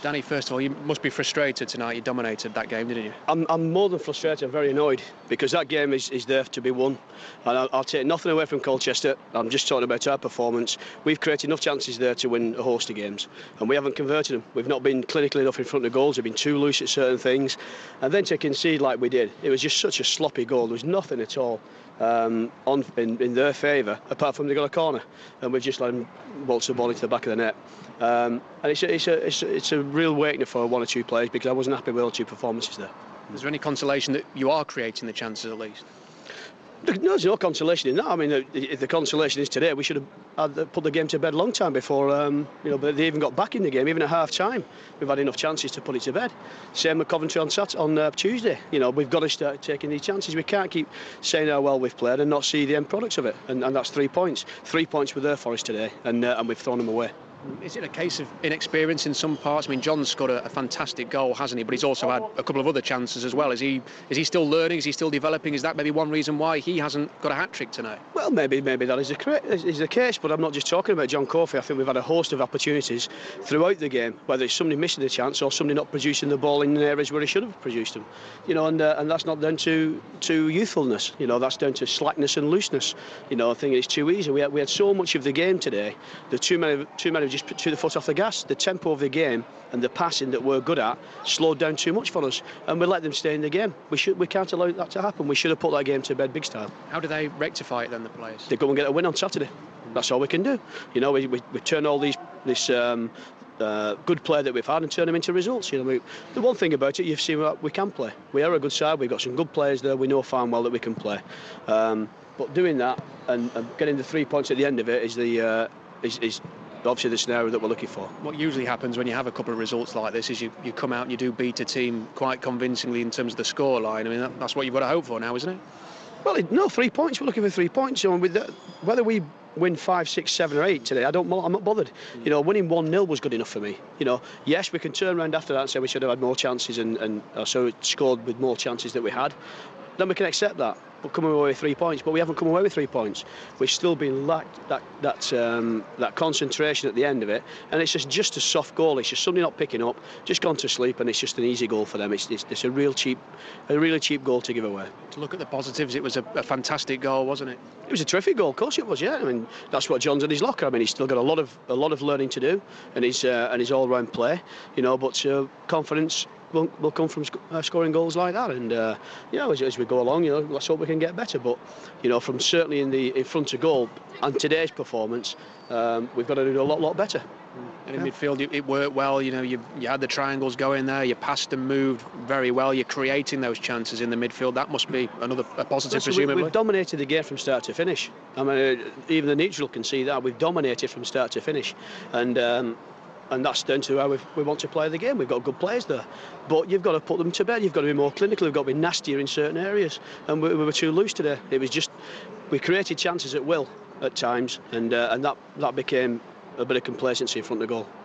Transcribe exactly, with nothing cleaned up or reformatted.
Danny, first of all, you must be frustrated tonight. You dominated that game, didn't you? I'm, I'm more than frustrated. I'm very annoyed because that game is, is there to be won. And I'll, I'll take nothing away from Colchester. I'm just talking about our performance. We've created enough chances there to win a host of games, and we haven't converted them. We've not been clinical enough in front of goals. We've been too loose at certain things. And then to concede like we did, it was just such a sloppy goal. There was nothing at all um, on in, in their favour, apart from they got a corner. And we've just let them waltz the ball into the back of the net. Um, and it's a, it's, a, it's, a, it's a real awakening for one or two players, because I wasn't happy with all two performances there. Is there any consolation that you are creating the chances at least? No, there's no consolation in that. I mean, if the consolation is today, we should have had, put the game to bed a long time before, um, you know, but they even got back in the game, even at half time. We've had enough chances to put it to bed. Same with Coventry on Saturday, on uh, Tuesday. You know, we've got to start taking these chances. We can't keep saying how well we've played and not see the end products of it. And, and that's three points. Three points were there for us today, and, uh, and we've thrown them away. Is it a case of inexperience in some parts? I mean, John's scored a, a fantastic goal, hasn't he? But he's also had a couple of other chances as well. Is he is he still learning? Is he still developing? Is that maybe one reason why he hasn't got a hat-trick tonight? Well, maybe maybe that is the, is the case, but I'm not just talking about John Coffey. I think we've had a host of opportunities throughout the game, whether it's somebody missing the chance or somebody not producing the ball in areas where he should have produced them. You know, and uh, and that's not down to to youthfulness. You know, that's down to slackness and looseness. You know, I think it's too easy. We had, we had so much of the game today. The too many too many just put the foot off the gas. The tempo of the game and the passing that we're good at slowed down too much for us, and we let them stay in the game. We should we can't allow that to happen. We should have put that game to bed big style. How do they rectify it then, the players? They go and get a win on Saturday. That's all we can do. You know, we, we, we turn all these this um, uh, good play that we've had and turn them into results. You know, we, the one thing about it, you've seen what we can play. We are a good side. We've got some good players there. We know fine well that we can play. Um, but doing that and, and getting the three points at the end of it is the uh, is, is obviously the scenario that we're looking for. What usually happens when you have a couple of results like this is you, you come out and you do beat a team quite convincingly in terms of the scoreline. I mean, that, that's what you've got to hope for now, isn't it? Well, it, no, three points. We're looking for three points. You know, with the, whether we win five, six, seven, or eight today, I don't. I'm not bothered. You know, winning one nil was good enough for me. You know, yes, we can turn around after that and say we should have had more chances, and and uh, so it scored with more chances that we had. Then we can accept that. But coming away with three points, but we haven't come away with three points. We've still been lacked that that um, that concentration at the end of it, and it's just just a soft goal. It's just somebody not picking up, just gone to sleep, and it's just an easy goal for them. It's it's, it's a real cheap, a really cheap goal to give away. To look at the positives, it was a, a fantastic goal, wasn't it? It was a terrific goal, of course it was. Yeah, I mean that's what John's in his locker. I mean he's still got a lot of a lot of learning to do, and his uh, and his all-round play, you know. But uh, confidence will, will come from sc uh, scoring goals like that, and uh, yeah, as, as we go along, you know, let's hope we can get better. But you know, from certainly in the in front of goal and today's performance, um, we've got to do a lot lot better. And in yeah. midfield, it, it worked well. You know, you you had the triangles going there. You passed and moved very well. You're creating those chances in the midfield. That must be another a positive, Listen, presumably. We, we've dominated the game from start to finish. I mean, uh, even the neutral can see that we've dominated from start to finish, and. Um, And that's down to how we we want to play the game. We've got good players there, but you've got to put them to bed. You've got to be more clinical. You've got to be nastier in certain areas, and we, we were too loose today. It was just we created chances at will at times, and uh, and that that became a bit of complacency in front of goal.